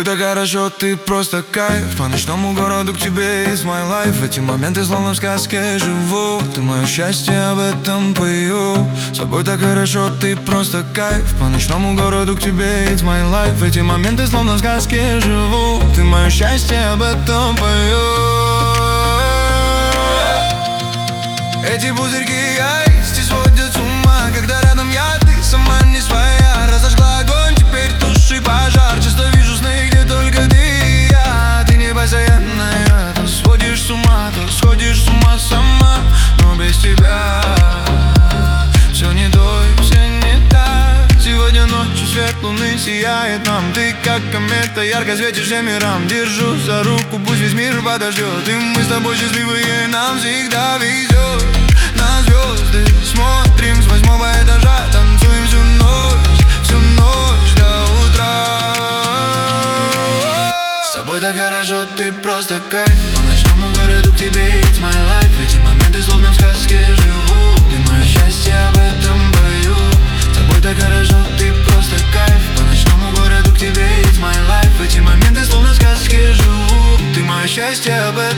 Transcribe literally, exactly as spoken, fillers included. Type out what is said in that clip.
тобой так хорошо, ты просто кайф. По ночному городу к тебе is my life. В эти моменты словно в сказке живу. Ты мое счастье, об этом пою. С тобой так хорошо, ты просто кайф. По ночному городу к тебе is my life. В эти моменты словно в сказке живу. Ты мое счастье, об этом пою. Эти пузырьки айсти сводят с ума, когда рядом я, ты сама не своя. Разожгла огонь, теперь туши пожар. Часто вижу сны, где только ты и я. Ты не постоянная, то сводишь с ума, то сходишь с ума сама. Но без тебя все не то и все не так. Сегодня ночью свет луны сияет нам. Ты как комета, ярко светишь всем мирам. Держу за руку, пусть весь мир подождет. И мы с тобой счастливые, нам всегда везет. На звезды смотрим с восьмого этажа. Танцуем всю ночь, всю ночь до утра. С тобой так хорошо, ты просто кайф. По ночному городу к тебе it's my life. Эти моменты словно в сказке живу. Ты мое счастье, об этом пою. С тобой так хорошо, ты просто кайф. По ночному городу к тебе it's my life. Эти моменты словно в сказке живу. Ты мое счастье, об этом